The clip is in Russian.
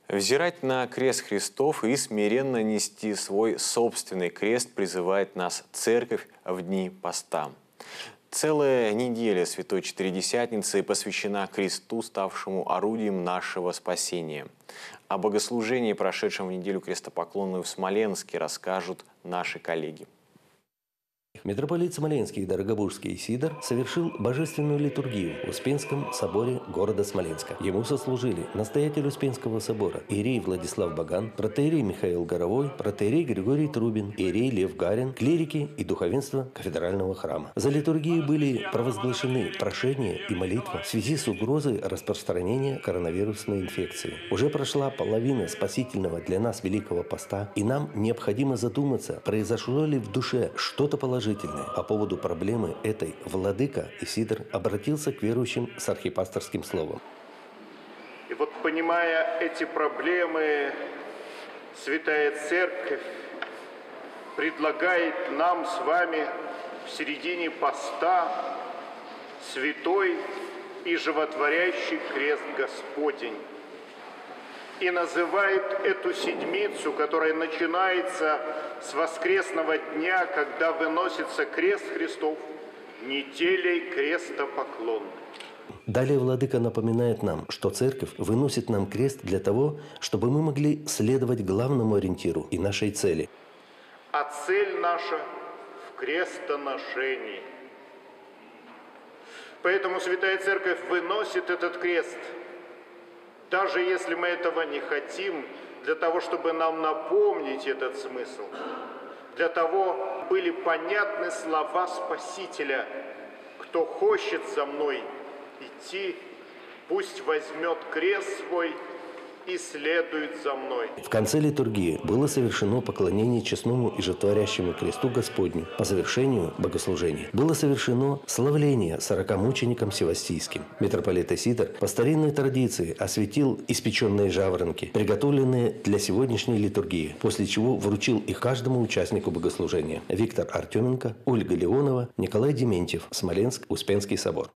Взирать на крест Христов и смиренно нести свой собственный крест призывает нас Церковь в дни поста. Целая неделя Святой Четыредесятницы посвящена кресту, ставшему орудием нашего спасения. О богослужении, прошедшем в неделю крестопоклонную в Смоленске, расскажут наши коллеги. Митрополит Смоленский Дорогобужский Сидор совершил божественную литургию в Успенском соборе города Смоленска. Ему сослужили настоятель Успенского собора иерей Владислав Баган, протоиерей Михаил Горовой, протоиерей Григорий Трубин, иерей Лев Гарин, клирики и духовенство кафедрального храма. За литургией были провозглашены прошение и молитва в связи с угрозой распространения коронавирусной инфекции. Уже прошла половина спасительного для нас Великого Поста, и нам необходимо задуматься, произошло ли в душе что-то положительное. По поводу проблемы этой владыка Исидор обратился к верующим с архипасторским словом. И вот, понимая эти проблемы, Святая Церковь предлагает нам с вами в середине поста святой и животворящий крест Господень. И называет эту седмицу, которая начинается с воскресного дня, когда выносится крест Христов, неделей крестопоклонной. Далее владыка напоминает нам, что Церковь выносит нам крест для того, чтобы мы могли следовать главному ориентиру и нашей цели. А цель наша в крестоношении. Поэтому Святая Церковь выносит этот крест, даже если мы этого не хотим, для того, чтобы нам напомнить этот смысл, для того были понятны слова Спасителя: «Кто хочет за мной идти, пусть возьмет крест свой и следует за мной». В конце литургии было совершено поклонение честному и животворящему кресту Господню. По завершению богослужения было совершено славление 40 мученикам севастийским. Митрополит Исидор по старинной традиции осветил испеченные жаворонки, приготовленные для сегодняшней литургии, после чего вручил их каждому участнику богослужения. Виктор Артеменко, Ольга Леонова, Николай Дементьев, Смоленск, Успенский собор.